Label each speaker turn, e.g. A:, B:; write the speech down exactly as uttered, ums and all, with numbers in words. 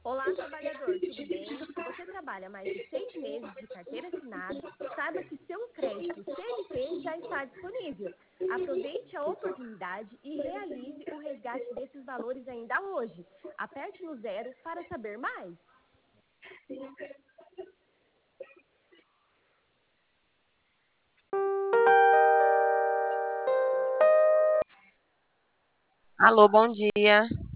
A: Olá, trabalhador, tudo bem? Se você trabalha mais de seis meses de carteira assinada, saiba que seu crédito C L T já está disponível. Aproveite a oportunidade e realize o resgate desses valores ainda hoje. Aperte no zero para saber mais.
B: Alô, bom dia.